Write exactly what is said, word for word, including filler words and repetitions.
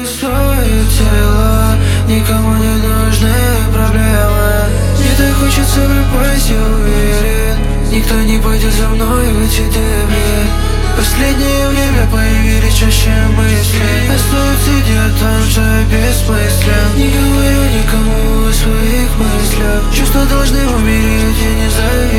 свое тело, никому не нужны проблемы. Мне так хочется пропасть, я уверен, никто не пойдет за мной в эти дебри. Последнее время появились чаще мысли, остаются где-то же бессмыслен. Не говорю никому о своих мыслях, чувства должны умереть, я не завидую.